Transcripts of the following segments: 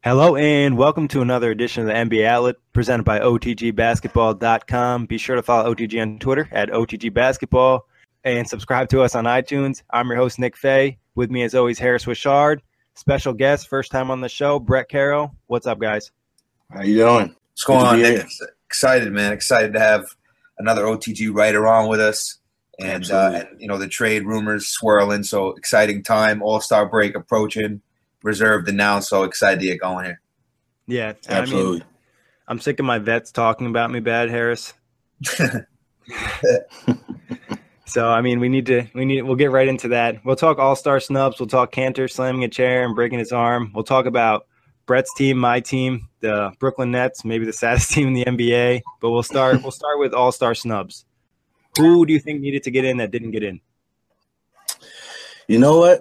Hello and welcome to another edition of the NBA Outlet presented by OTGBasketball.com. Be sure to follow OTG on Twitter at OTGBasketball and subscribe to us on iTunes. I'm your host, Nick Fay. With me, as always, Harris Wishard. Special guest, first time on the show, Brett Carroll. What's up, guys? How you doing? What's going on, Nick? Excited, man. Excited to have another OTG writer on with us. And the trade rumors swirling, so exciting time. All-Star break approaching. Reserved and now, so excited to get going here. Yeah, absolutely. I'm sick of my vets talking about me bad, Harris. So we'll get right into that. We'll talk all-star snubs. We'll talk Cantor slamming a chair and breaking his arm. We'll talk about Brett's team, my team, the Brooklyn Nets, maybe the saddest team in the NBA. But we'll start with all-star snubs. Who do you think needed to get in that didn't get in? You know what?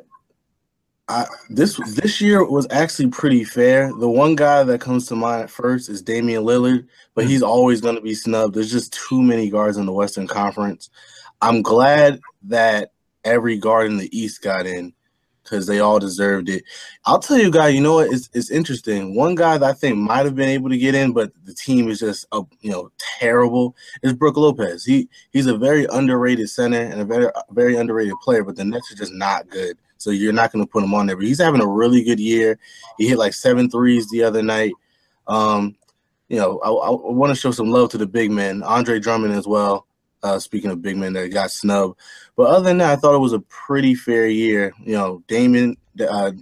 This year was actually pretty fair. The one guy that comes to mind at first is Damian Lillard, but he's always going to be snubbed. There's just too many guards in the Western Conference. I'm glad that every guard in the East got in because they all deserved it. I'll tell you, guys, you know what? It's interesting. One guy that I think might have been able to get in, but the team is just terrible, is Brook Lopez. He's a very underrated center and a very, very underrated player, but the Nets are just not good. So you're not going to put him on there. But he's having a really good year. He hit like 7 threes the other night. I want to show some love to the big men, Andre Drummond as well, speaking of big men that got snubbed. But other than that, I thought it was a pretty fair year. Damon, Lillard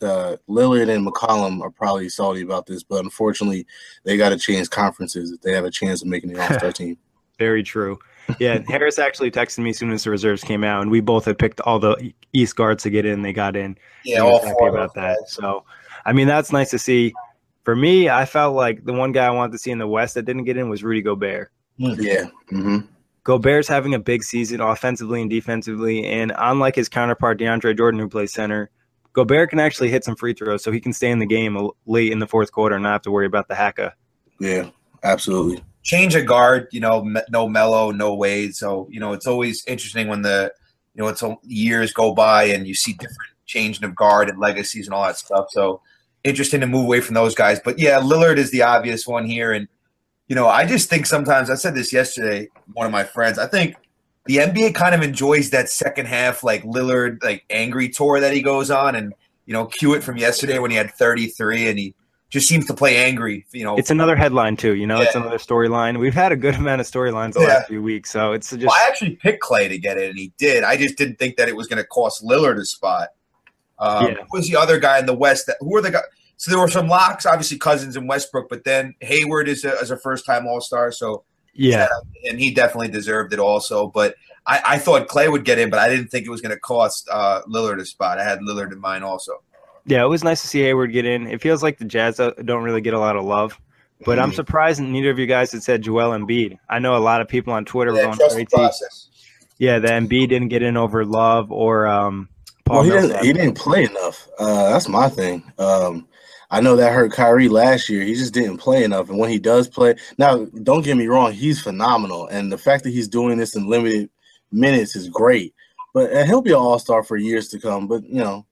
and McCollum are probably salty about this, but unfortunately they got to change conferences if they have a chance of making the All-Star team. Very true. Yeah, Harris actually texted me as soon as the reserves came out, and we both had picked all the East guards to get in. They got in. Yeah, all happy about that. So, that's nice to see. For me, I felt like the one guy I wanted to see in the West that didn't get in was Rudy Gobert. Yeah. Mm-hmm. Gobert's having a big season offensively and defensively, and unlike his counterpart DeAndre Jordan, who plays center, Gobert can actually hit some free throws, so he can stay in the game late in the fourth quarter and not have to worry about the hacka. Yeah, absolutely. Change of guard, no Melo, no Wade. So, it's always interesting when years go by and you see different changing of guard and legacies and all that stuff. So interesting to move away from those guys. But yeah, Lillard is the obvious one here. And, I just think sometimes, I said this yesterday, one of my friends, I think the NBA kind of enjoys that second half, like Lillard, like angry tour that he goes on. And, cue it from yesterday when he had 33 and he just seems to play angry. It's another headline too. It's another storyline. We've had a good amount of storylines the last few weeks, so it's just. Well, I actually picked Clay to get it, and he did. I just didn't think that it was going to cost Lillard a spot. Who was the other guy in the West? Who were the guys? So there were some locks, obviously Cousins and Westbrook, but then Hayward is a first-time All-Star, so and he definitely deserved it also. But I thought Clay would get in, but I didn't think it was going to cost Lillard a spot. I had Lillard in mind also. Yeah, it was nice to see Hayward get in. It feels like the Jazz don't really get a lot of love, but I'm surprised neither of you guys had said Joel Embiid. I know a lot of people on Twitter were going crazy. Yeah, the Embiid didn't get in over Love or Paul Millsap. He didn't play enough. That's my thing. I know that hurt Kyrie last year. He just didn't play enough, and when he does play – now, don't get me wrong, he's phenomenal, and the fact that he's doing this in limited minutes is great. And he'll be an all-star for years to come, but,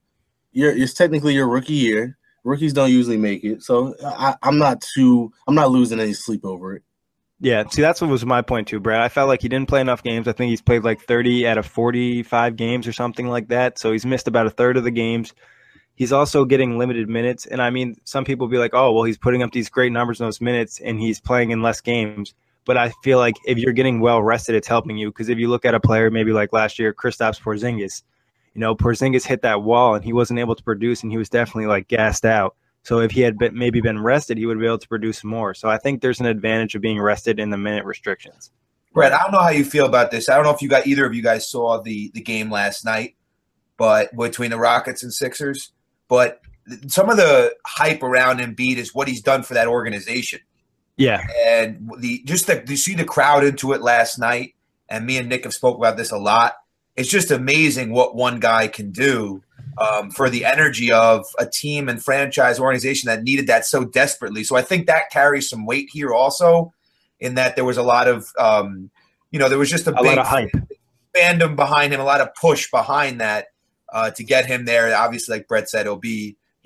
it's technically your rookie year. Rookies don't usually make it, so I'm not losing any sleep over it. Yeah, see, that's what was my point too, Brad. I felt like he didn't play enough games. I think he's played like 30 out of 45 games or something like that, so he's missed about a third of the games. He's also getting limited minutes, and some people be like, oh, well, he's putting up these great numbers in those minutes, and he's playing in less games. But I feel like if you're getting well rested, it's helping you, because if you look at a player maybe like last year, Kristaps Porzingis, Porzingis hit that wall and he wasn't able to produce, and he was definitely like gassed out. So if he had maybe been rested, he would be able to produce more. So I think there's an advantage of being rested in the minute restrictions. Brett, I don't know how you feel about this. I don't know if either of you guys saw the game last night, but between the Rockets and Sixers. But some of the hype around Embiid is what he's done for that organization. Yeah, and you see the crowd into it last night, and me and Nick have spoke about this a lot. It's just amazing what one guy can do for the energy of a team and franchise organization that needed that so desperately. So I think that carries some weight here also, in that there was a lot of, there was just a big lot of hype, fandom behind him, a lot of push behind that to get him there. Obviously, like Brett said,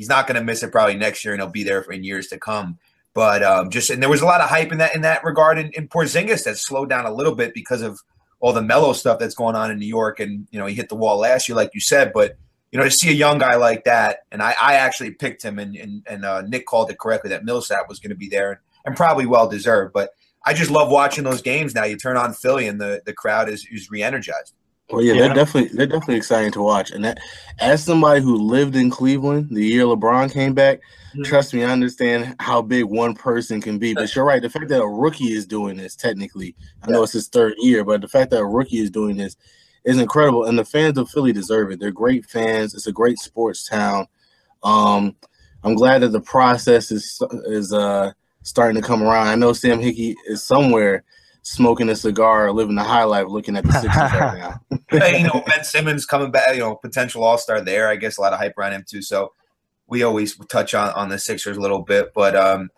he's not going to miss it probably next year, and he'll be there in years to come. But and there was a lot of hype in that regard in Porzingis that slowed down a little bit because of all the Melo stuff that's going on in New York, and he hit the wall last year, like you said. But to see a young guy like that, and I actually picked him, and Nick called it correctly that Millsap was going to be there, and probably well deserved. But I just love watching those games now. You turn on Philly, and the crowd is re-energized. Well, yeah, they're definitely exciting to watch. And that, as somebody who lived in Cleveland the year LeBron came back, trust me, I understand how big one person can be. But you're right. The fact that a rookie is doing this, technically, I know it's his third year, but the fact that a rookie is doing this is incredible. And the fans of Philly deserve it. They're great fans. It's a great sports town. I'm glad that the process is starting to come around. I know Sam Hickey is somewhere smoking a cigar, living the high life, looking at the Sixers right now. Hey, Ben Simmons coming back, potential All-Star there. I guess a lot of hype around him too. So we always touch on the Sixers a little bit, but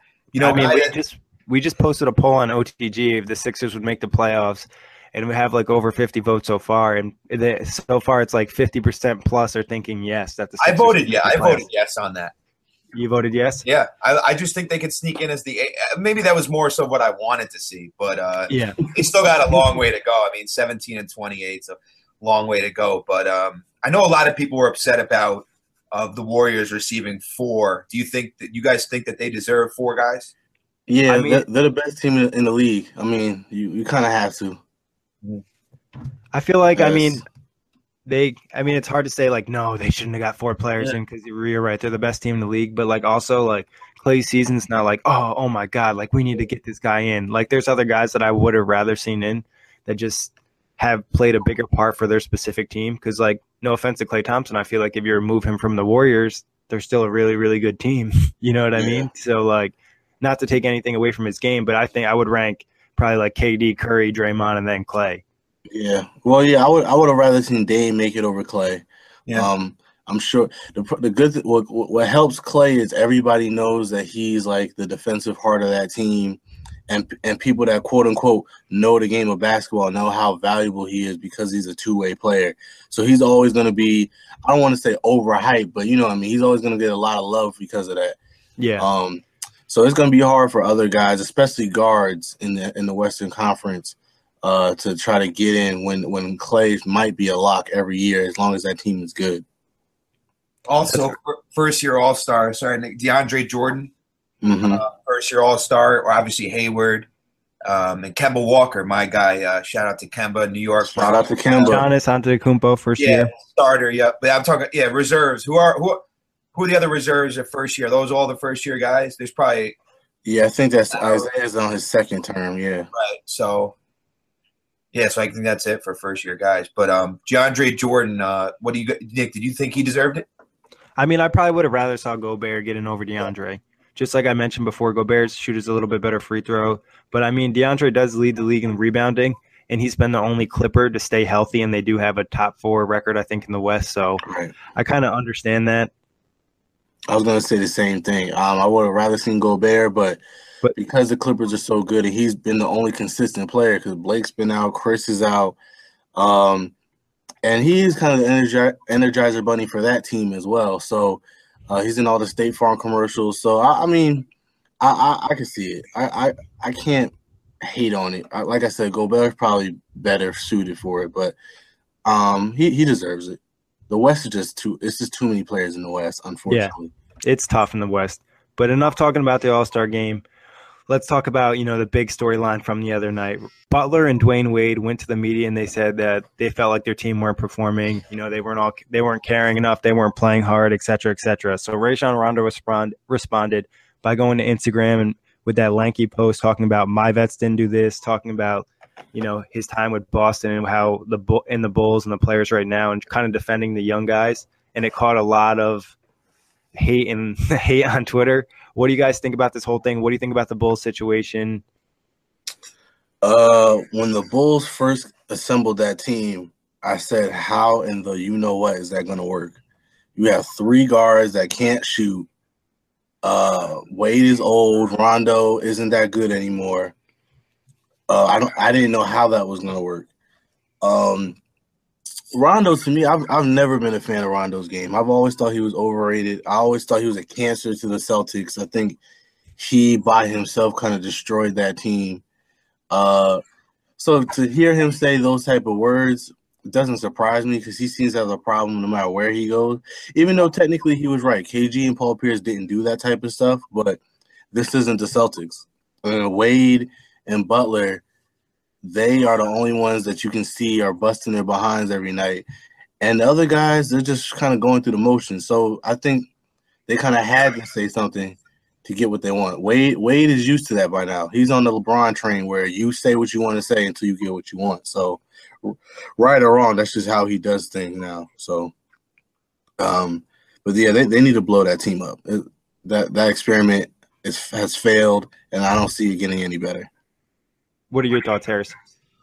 we just posted a poll on OTG if the Sixers would make the playoffs, and we have like over 50 votes so far, and so far it's like 50% plus are thinking yes that the Sixers voted yes on that. You voted yes? Yeah, I just think they could sneak in as maybe that was more so what I wanted to see, but they still got a long way to go. I mean, 17-28 is a long way to go, but I know a lot of people were upset about the Warriors receiving 4. Do you guys think that they deserve 4 guys? Yeah, they're the best team in the league. I mean, you kind of have to. I feel like, yes. It's hard to say like, no, they shouldn't have got 4 players in because you're right. They're the best team in the league. But like also like Clay's season's not like, oh my God, like we need to get this guy in. Like there's other guys that I would have rather seen in that just have played a bigger part for their specific team. Because like, no offense to Klay Thompson, I feel like if you remove him from the Warriors, they're still a really, really good team. You know what I mean? So like, not to take anything away from his game, but I think I would rank probably like KD, Curry, Draymond, and then Klay. Yeah, well, yeah, I would have rather seen Dame make it over Klay. Yeah. I'm sure the good what helps Klay is everybody knows that he's like the defensive heart of that team, and people that quote unquote know the game of basketball know how valuable he is because he's a two-way player. So he's always going to be, I don't want to say overhyped, but you know what I mean. He's always going to get a lot of love because of that. Yeah. So it's going to be hard for other guys, especially guards in the Western Conference. To try to get in when Klay might be a lock every year as long as that team is good. Also, first-year All-Star, DeAndre Jordan, Mm-hmm. First-year All-Star, or obviously Hayward, and Kemba Walker, my guy. Shout out to Kemba, New York. Shout out to Kemba. Giannis Antetokounmpo, first year starter. Yeah, but I'm talking reserves. Who are the other reserves of first year? Those all the first-year guys. There's probably I think that's Isaiah's on his second term. Yeah, right. So. Yeah, so I think that's it for first-year guys. But DeAndre Jordan, what do you, Nick? Did you think he deserved it? I mean, I probably would have rather saw Gobert getting over DeAndre. Just like I mentioned before, Gobert's shooter's a little bit better free throw. But I mean, DeAndre does lead the league in rebounding, and he's been the only Clipper to stay healthy. And they do have a top 4 record, I think, in the West. So I kind of understand that. I was going to say the same thing. I would have rather seen Gobert, but because the Clippers are so good and he's been the only consistent player because Blake's been out, Chris is out, and he's kind of the energizer bunny for that team as well. So he's in all the State Farm commercials. So, I mean, I can see it. I can't hate on it. Like I said, Gobert's probably better suited for it, but he deserves it. The West is just too many players in the West, unfortunately. Yeah, it's tough in the West. But enough talking about the All-Star game. Let's talk about, the big storyline from the other night. Butler and Dwayne Wade went to the media and they said that they felt like their team weren't performing. They weren't caring enough. They weren't playing hard, et cetera, et cetera. So Rajon Rondo responded by going to Instagram and with that lanky post talking about my vets didn't do this, talking about, his time with Boston and how the Bulls and the players right now and kind of defending the young guys. And it caught a lot of hate on Twitter. What do you guys think about this whole thing? What do you think about the Bulls situation? When the Bulls first assembled that team, I said, how in the you-know-what is that going to work? You have 3 guards that can't shoot. Wade is old. Rondo isn't that good anymore. I didn't know how that was going to work. Rondo, to me, I've never been a fan of Rondo's game. I've always thought he was overrated. I always thought he was a cancer to the Celtics. I think he by himself kind of destroyed that team. So to hear him say those type of words doesn't surprise me because he seems to have a problem no matter where he goes. Even though technically he was right. KG and Paul Pierce didn't do that type of stuff, but this isn't the Celtics. Wade and Butler, they are the only ones that you can see are busting their behinds every night. And the other guys, they're just kind of going through the motions. So I think they kind of had to say something to get what they want. Wade is used to that by now. He's on the LeBron train where you say what you want to say until you get what you want. So right or wrong, that's just how he does things now. So, but yeah, they need to blow that team up. That experiment has failed, and I don't see it getting any better. What are your thoughts, Harris?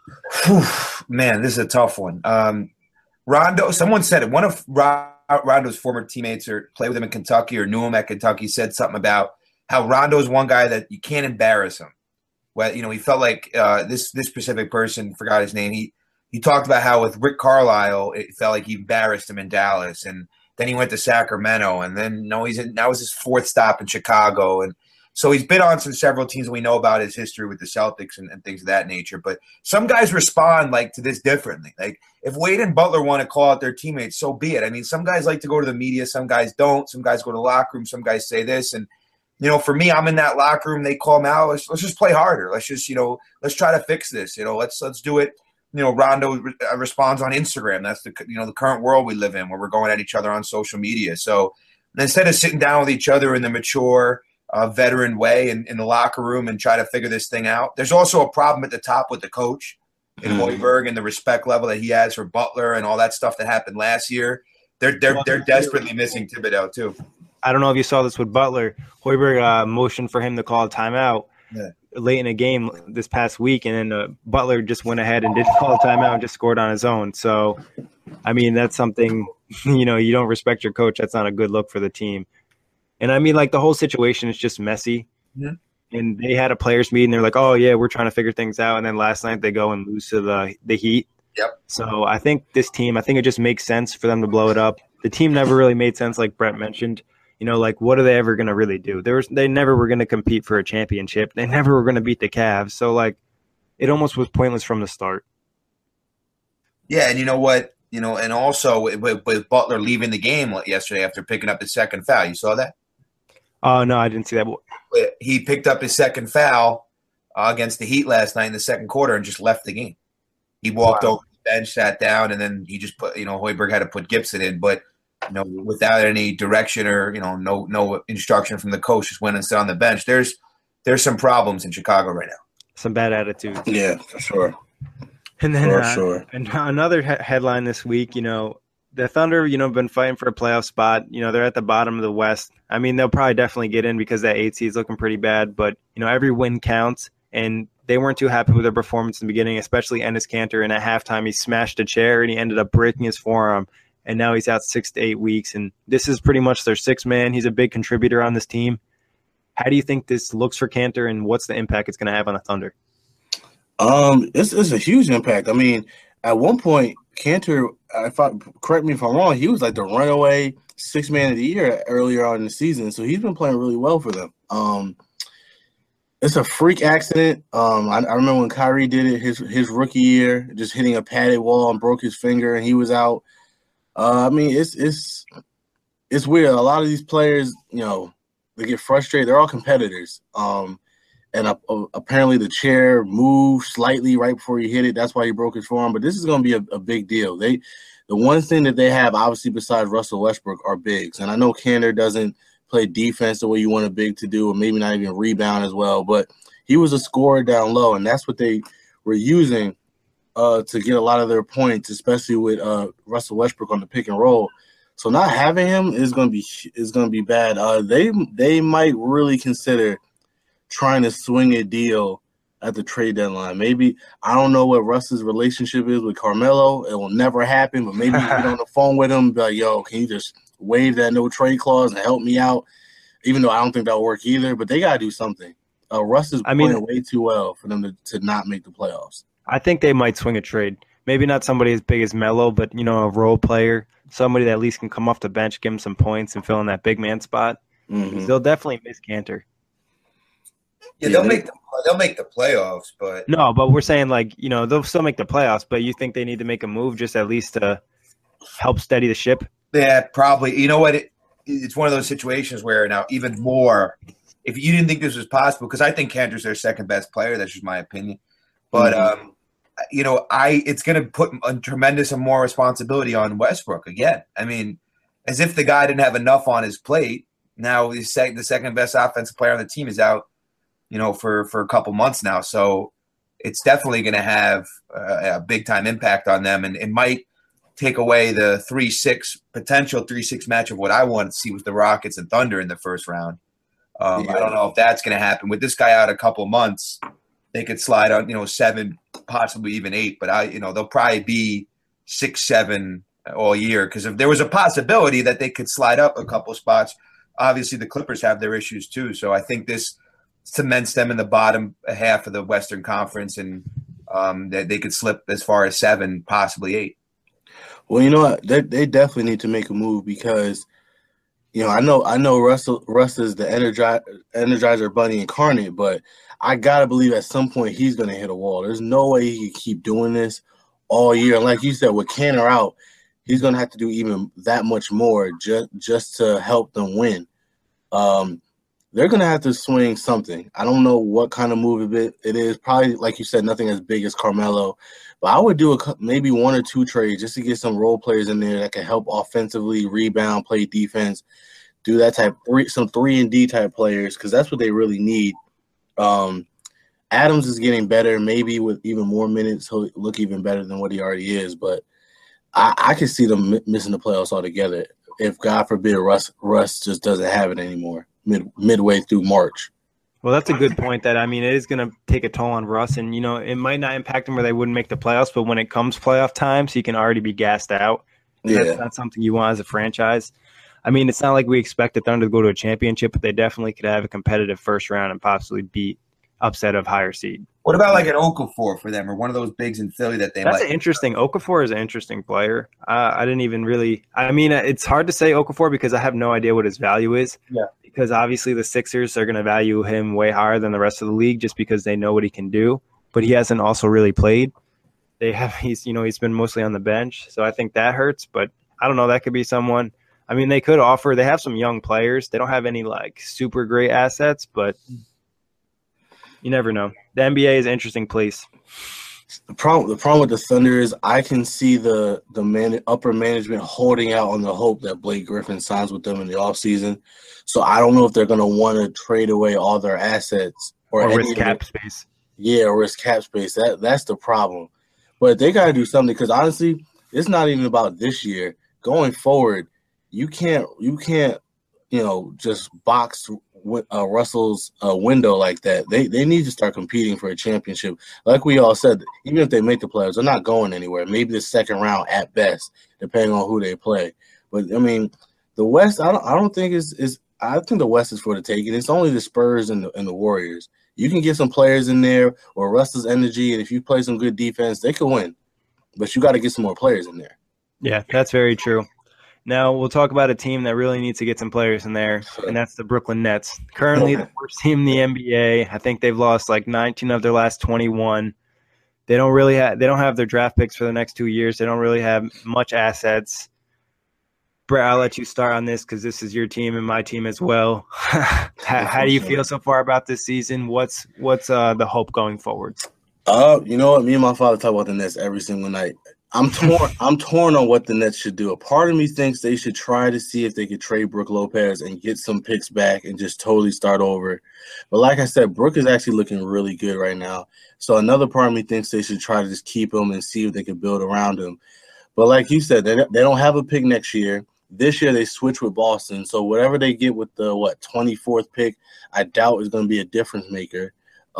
Man, this is a tough one. Rondo, someone said it. One of Rondo's former teammates or played with him in Kentucky or knew him at Kentucky said something about how Rondo's one guy that you can't embarrass him. Well, he felt like this specific person, forgot his name. He talked about how with Rick Carlisle, it felt like he embarrassed him in Dallas, and then he went to Sacramento, and then now it's his fourth stop in Chicago, and so he's been on several teams. We know about his history with the Celtics and things of that nature. But some guys respond to this differently. Like if Wade and Butler want to call out their teammates, so be it. I mean, some guys like to go to the media, some guys don't. Some guys go to the locker room, some guys say this. And for me, I'm in that locker room. They call me out. Let's just play harder. Let's just let's try to fix this. Let's do it. Rondo responds on Instagram. That's the current world we live in, where we're going at each other on social media. So instead of sitting down with each other in the mature, veteran way in the locker room and try to figure this thing out. There's also a problem at the top with the coach in Hoiberg and the respect level that he has for Butler and all that stuff that happened last year. They're desperately missing Thibodeau too. I don't know if you saw this with Butler. Hoiberg motioned for him to call a timeout late in a game this past week, and then Butler just went ahead and did call a timeout and just scored on his own. So, I mean, that's something, you don't respect your coach. That's not a good look for the team. And I mean, the whole situation is just messy. Yeah. And they had a players meeting. They're like, oh, yeah, we're trying to figure things out. And then last night they go and lose to the Heat. Yep. So I think this team, it just makes sense for them to blow it up. The team never really made sense, like Brett mentioned. What are they ever going to really do? They never were going to compete for a championship. They never were going to beat the Cavs. So, it almost was pointless from the start. Yeah, and you know what? And also with Butler leaving the game yesterday after picking up his second foul. You saw that? Oh, no, I didn't see that. He picked up his second foul against the Heat last night in the second quarter and just left the game. He walked over the bench, sat down, and then he just put, Hoiberg had to put Gibson in. But, without any direction or, no instruction from the coach, just went and sat on the bench. There's some problems in Chicago right now. Some bad attitudes. Yeah, for sure. And then and another headline this week, the Thunder, been fighting for a playoff spot. They're at the bottom of the West. I mean, they'll probably definitely get in because that 8 seed is looking pretty bad. But, every win counts. And they weren't too happy with their performance in the beginning, especially Enes Kanter. And at halftime, he smashed a chair and he ended up breaking his forearm. And now he's out 6 to 8 weeks. And this is pretty much their sixth man. He's a big contributor on this team. How do you think this looks for Kanter, and what's the impact it's going to have on the Thunder? It's a huge impact. I mean, at one point, Kanter, correct me if I'm wrong, he was like the runaway sixth man of the year earlier on in the season. So he's been playing really well for them. It's a freak accident. I remember when Kyrie did it his rookie year, just hitting a padded wall and broke his finger, and he was out. I mean, it's weird. A lot of these players, they get frustrated. They're all competitors. And apparently the chair moved slightly right before he hit it. That's why he broke his forearm. But this is going to be a big deal. The one thing that they have, obviously, besides Russell Westbrook, are bigs. And I know Kanter doesn't play defense the way you want a big to do, or maybe not even rebound as well. But he was a scorer down low, and that's what they were using to get a lot of their points, especially with Russell Westbrook on the pick and roll. So not having him is going to be bad. They might really consider trying to swing a deal at the trade deadline. Maybe, I don't know what Russ's relationship is with Carmelo. It will never happen, but maybe get on the phone with him and be like, yo, can you just waive that no trade clause and help me out? Even though I don't think that'll work either, but they got to do something. Russ is playing way too well for them to not make the playoffs. I think they might swing a trade. Maybe not somebody as big as Melo, but a role player, somebody that at least can come off the bench, give him some points, and fill in that big man spot. Mhm. They'll definitely miss Cantor. Yeah, they'll make the playoffs, but no, but we're saying they'll still make the playoffs, but you think they need to make a move just at least to help steady the ship? Yeah, probably. You know what? It's one of those situations where now even more, if you didn't think this was possible, because I think Cantor's their second best player. That's just my opinion. But it's going to put a tremendous and more responsibility on Westbrook again. I mean, as if the guy didn't have enough on his plate. Now the second best offensive player on the team is out, for a couple months now. So it's definitely going to have a big time impact on them, and it might take away the 3-6 potential 3-6 match of what I want to see with the Rockets and Thunder in the first round. I don't know if that's going to happen with this guy out a couple months. They could slide on, 7, possibly even 8, but they'll probably be 6, 7 all year. Because if there was a possibility that they could slide up a couple spots, obviously the Clippers have their issues too. So I think this cements them in the bottom half of the Western Conference, and that they could slip as far as 7, possibly 8. Well, you know what? They definitely need to make a move because, I know Russ is the Energizer Bunny incarnate, but I gotta believe at some point he's gonna hit a wall. There's no way he can keep doing this all year. And like you said, with Cantor out, he's gonna have to do even that much more just to help them win. They're gonna have to swing something. I don't know what kind of move it is. Probably, like you said, nothing as big as Carmelo. But I would do maybe 1 or 2 trades just to get some role players in there that can help offensively, rebound, play defense, do that some 3-and-D type players, because that's what they really need. Adams is getting better. Maybe with even more minutes, he'll look even better than what he already is. But I can see them missing the playoffs altogether if, God forbid, Russ just doesn't have it anymore midway through March. Well, that's a good point. That it is going to take a toll on Russ, and it might not impact him where they wouldn't make the playoffs, but when it comes playoff times, he can already be gassed out. And that's not something you want as a franchise. It's not like we expect the Thunder to go to a championship, but they definitely could have a competitive first round and possibly beat upset of higher seed. What about like an Okafor for them, or one of those bigs in Philly that they? That's interesting. Okafor is an interesting player. I didn't even really. It's hard to say Okafor because I have no idea what his value is. Yeah. Because obviously the Sixers are going to value him way higher than the rest of the league just because they know what he can do. But he hasn't also really played. He's been mostly on the bench, so I think that hurts. But I don't know. That could be someone. They could offer. They have some young players. They don't have any super great assets, but you never know. The NBA is an interesting place. The problem with the Thunder is I can see the upper management holding out on the hope that Blake Griffin signs with them in the offseason. So I don't know if they're going to want to trade away all their assets or risk cap space. Yeah, risk cap space. That's the problem. But they got to do something because honestly, it's not even about this year. Going forward, you can't just box Russell's window like that. They need to start competing for a championship. Like we all said, even if they make the playoffs, they're not going anywhere. Maybe the second round at best, depending on who they play. But the West, I don't think is. I think the West is for the taking. It's only the Spurs and the Warriors. You can get some players in there or Russell's energy, and if you play some good defense, they could win. But you got to get some more players in there. Yeah, that's very true. Now we'll talk about a team that really needs to get some players in there, and that's the Brooklyn Nets. Currently the worst team in the NBA. I think they've lost 19 of their last 21. They don't have their draft picks for the next 2 years. They don't really have much assets. Brett, I'll let you start on this because this is your team and my team as well. How do you feel so far about this season? What's the hope going forward? You know what? Me and my father talk about the Nets every single night. I'm torn on what the Nets should do. A part of me thinks they should try to see if they could trade Brook Lopez and get some picks back and just totally start over. But like I said, Brook is actually looking really good right now. So another part of me thinks they should try to just keep him and see if they can build around him. But like you said, they don't have a pick next year. This year they switch with Boston. So whatever they get with the 24th pick, I doubt is going to be a difference maker.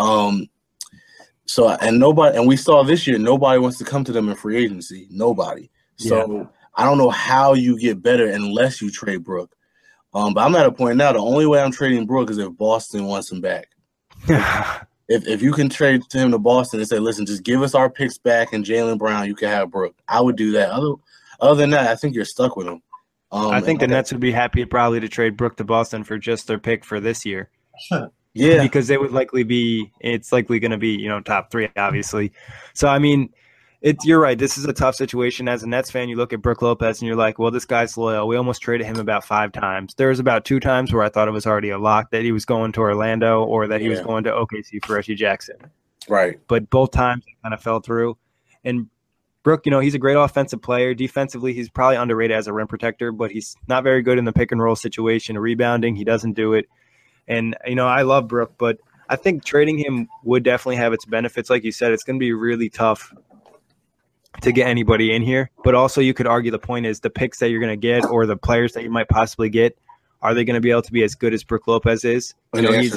So we saw this year nobody wants to come to them in free agency. Nobody. So I don't know how you get better unless you trade Brook. But I'm at a point now. The only way I'm trading Brook is if Boston wants him back. If you can trade to him to Boston and say, listen, just give us our picks back and Jaylen Brown, you can have Brook. I would do that. Other than that, I think you're stuck with him. I think the Nets would be happy probably to trade Brook to Boston for just their pick for this year. Yeah. Because they would likely be – it's likely going to be, top 3, obviously. So, I mean, you're right. This is a tough situation. As a Nets fan, you look at Brook Lopez and you're like, well, this guy's loyal. We almost traded him about 5 times. There was about 2 times where I thought it was already a lock that he was going to Orlando or that he was going to OKC for Reggie Jackson. Right. But both times it kind of fell through. And Brook, he's a great offensive player. Defensively, he's probably underrated as a rim protector, but he's not very good in the pick and roll situation. Rebounding, he doesn't do it. And, I love Brook, but I think trading him would definitely have its benefits. Like you said, it's going to be really tough to get anybody in here. But also you could argue the point is the picks that you're going to get or the players that you might possibly get, are they going to be able to be as good as Brook Lopez is? And he's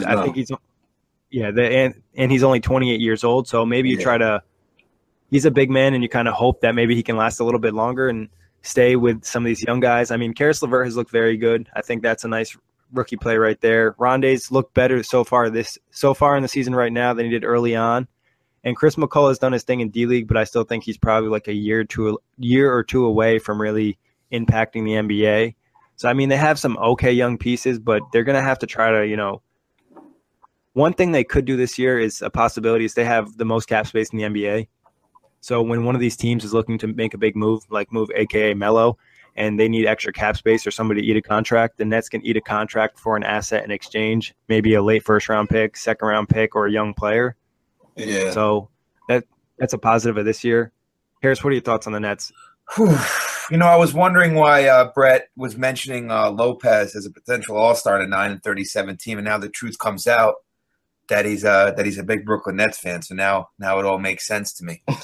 only 28 years old. So maybe you try to – he's a big man and you kind of hope that maybe he can last a little bit longer and stay with some of these young guys. I mean, Karis LeVert has looked very good. I think that's a nice rookie play right there. Rondé's looked better so far in the season right now than he did early on. And Chris McCullough has done his thing in D-League, but I still think he's probably like a year or two away from really impacting the NBA. So, I mean, they have some okay young pieces, but they're going to have to try to, one thing they could do this year is a possibility is they have the most cap space in the NBA. So when one of these teams is looking to make a big move, like move AKA Melo, and they need extra cap space or somebody to eat a contract, the Nets can eat a contract for an asset in exchange, maybe a late first-round pick, second-round pick, or a young player. Yeah. So that's a positive of this year. Harris, what are your thoughts on the Nets? I was wondering why Brett was mentioning Lopez as a potential all-star in a 9-37 team, and now the truth comes out that he's a big Brooklyn Nets fan. So now it all makes sense to me.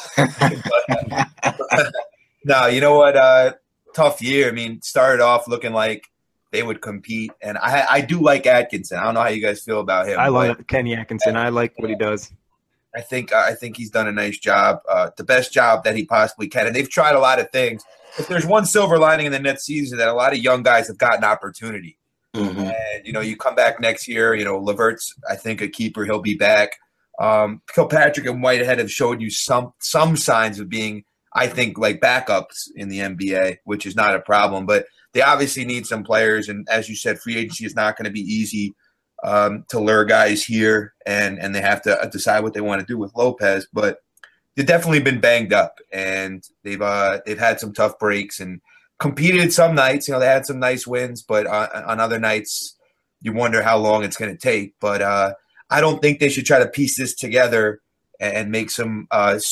No, you know what? Tough year. I mean, started off looking like they would compete, and I do like Atkinson. I don't know how you guys feel about him. I love Kenny Atkinson. I like what he does. I think he's done a nice job, the best job that he possibly can. And they've tried a lot of things. If there's one silver lining in the Nets season, that a lot of young guys have gotten opportunity. Mm-hmm. And you come back next year. LeVert's, I think, a keeper. He'll be back. Kilpatrick and Whitehead have showed you some signs of being, I think, like backups in the NBA, which is not a problem. But they obviously need some players. And as you said, free agency is not going to be easy to lure guys here, and they have to decide what they want to do with Lopez. But they've definitely been banged up, and they've had some tough breaks and competed some nights. They had some nice wins, but on other nights you wonder how long it's going to take. But I don't think they should try to piece this together and make some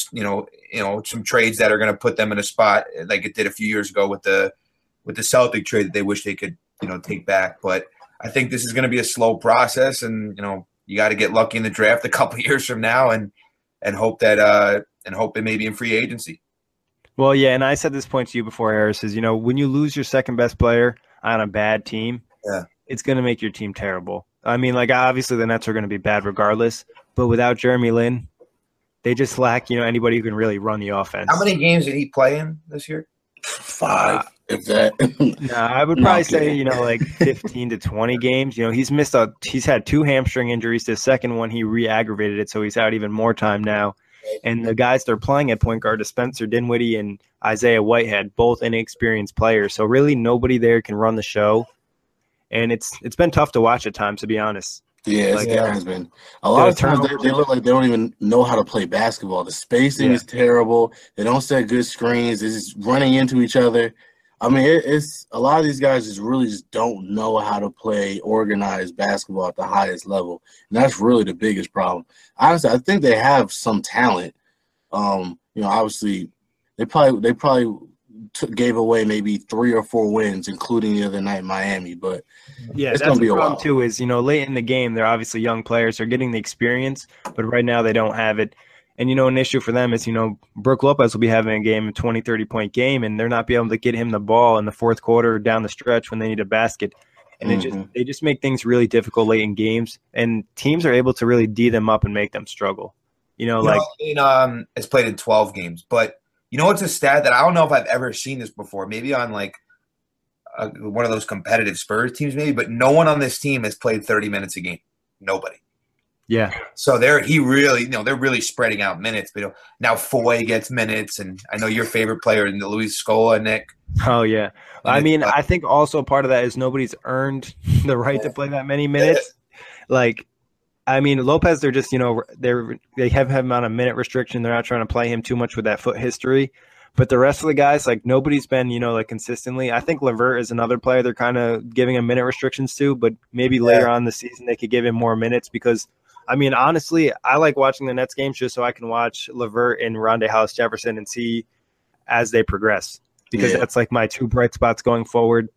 some trades that are going to put them in a spot like it did a few years ago with the Celtic trade that they wish they could take back. But I think this is going to be a slow process, and you got to get lucky in the draft a couple of years from now, and hope that it may be in free agency. Well, yeah, and I said this point to you before, Harris, is when you lose your second best player on a bad team, it's going to make your team terrible. I mean, like obviously the Nets are going to be bad regardless, but without Jeremy Lin, they just lack anybody who can really run the offense. How many games did he play in this year? 5. If that. No, I would probably say, like 15 to 20 games. He's had 2 hamstring injuries. The second one, he re-aggravated it, so he's out even more time now. And the guys they're playing at point guard, Spencer Dinwiddie and Isaiah Whitehead, both inexperienced players. So really nobody there can run the show. And it's been tough to watch at times, to be honest. Yeah, it has been. A lot of times they look like they don't even know how to play basketball. The spacing is terrible. They don't set good screens. They're just running into each other. I mean, it's a lot of these guys just don't know how to play organized basketball at the highest level, and that's really the biggest problem. Honestly, I think they have some talent. Obviously, they probably gave away maybe 3 or 4 wins, including the other night in Miami. But it's going to be a while. Too is late in the game, they're obviously young players. They're getting the experience, but right now they don't have it. And, an issue for them is, Brook Lopez will be having a game, a 20, 30-point game, and they're not be able to get him the ball in the fourth quarter down the stretch when they need a basket. And they just make things really difficult late in games, and teams are able to really D them up and make them struggle. It's played in 12 games, but it's a stat that I don't know if I've ever seen this before. Maybe on like one of those competitive Spurs teams, maybe, but no one on this team has played 30 minutes a game. Nobody. Yeah. So they're really spreading out minutes. But now Foy gets minutes, and I know your favorite player in the Luis Scola, Nick. Oh yeah. I mean, I think also part of that is nobody's earned the right to play that many minutes. Like, I mean, Lopez, they're just, they have him on a minute restriction. They're not trying to play him too much with that foot history. But the rest of the guys, like, nobody's been, like, consistently. I think LeVert is another player they're kind of giving him minute restrictions to, but maybe later on in the season they could give him more minutes because, I mean, honestly, I like watching the Nets games just so I can watch LeVert and Rondae Hollis-Jefferson and see as they progress because that's, like, my two bright spots going forward.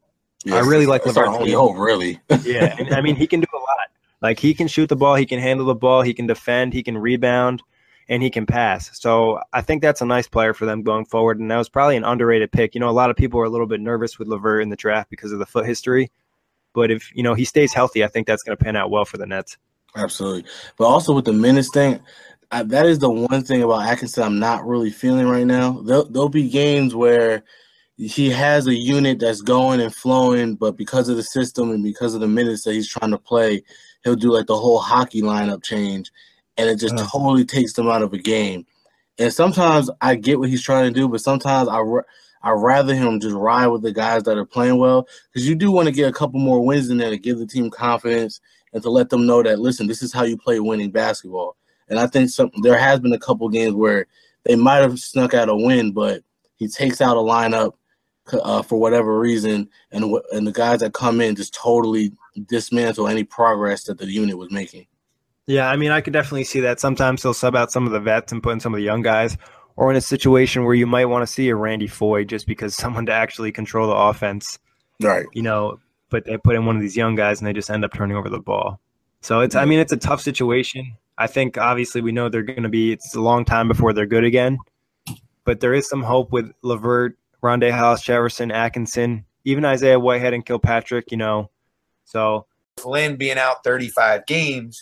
I really like LeVert. Only hope, really. Yeah, and, I mean, he can do a lot. Like, he can shoot the ball, he can handle the ball, he can defend, he can rebound, and he can pass. So I think that's a nice player for them going forward, and that was probably an underrated pick. A lot of people are a little bit nervous with LeVert in the draft because of the foot history. But if, he stays healthy, I think that's going to pan out well for the Nets. Absolutely. But also with the minutes thing, that is the one thing about Atkinson I'm not really feeling right now. There'll be games where he has a unit that's going and flowing, but because of the system and because of the minutes that he's trying to play, he'll do like the whole hockey lineup change, and it just totally takes them out of a game. And sometimes I get what he's trying to do, but sometimes I rather him just ride with the guys that are playing well because you do want to get a couple more wins in there to give the team confidence and to let them know that, listen, this is how you play winning basketball. And I think there has been a couple games where they might have snuck out a win, but he takes out a lineup for whatever reason, and the guys that come in just totally dismantle any progress that the unit was making. Yeah, I mean, I could definitely see that. Sometimes they'll sub out some of the vets and put in some of the young guys, or in a situation where you might want to see a Randy Foy just because someone to actually control the offense. Right. But they put in one of these young guys and they just end up turning over the ball. So it's a tough situation. I think obviously we know it's a long time before they're good again, but there is some hope with LeVert, Rondae Hollis-Jefferson, Atkinson, even Isaiah Whitehead and Kilpatrick, So Flynn being out 35 games,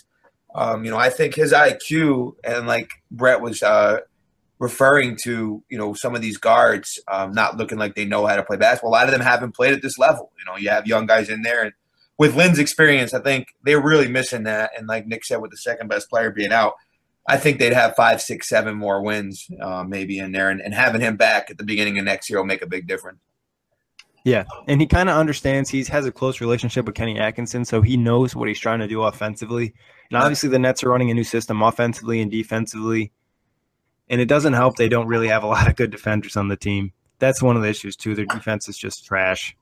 I think his IQ, and like Brett was referring to, some of these guards not looking like they know how to play basketball. A lot of them haven't played at this level. You have young guys in there. And with Lynn's experience, I think they're really missing that. And like Nick said, with the second best player being out, I think they'd have 5, 6, 7 more wins maybe in there. And having him back at the beginning of next year will make a big difference. Yeah, and he kind of understands. He has a close relationship with Kenny Atkinson, so he knows what he's trying to do offensively. And obviously the Nets are running a new system offensively and defensively. And it doesn't help they don't really have a lot of good defenders on the team. That's one of the issues, too. Their defense is just trash.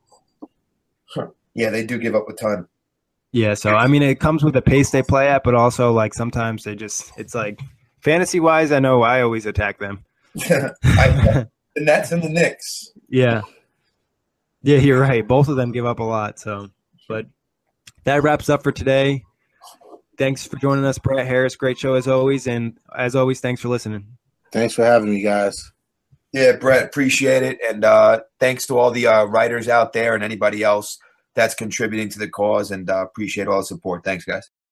Yeah, they do give up a ton. Yeah, so, I mean, it comes with the pace they play at, but also, like, sometimes it's like, fantasy-wise, I know I always attack them. The Nets and the Knicks. Yeah. Yeah, you're right. Both of them give up a lot. So, but that wraps up for today. Thanks for joining us, Brett Harris. Great show as always. And as always, thanks for listening. Thanks for having me, guys. Yeah, Brett, appreciate it. And thanks to all the writers out there and anybody else that's contributing to the cause, and appreciate all the support. Thanks, guys.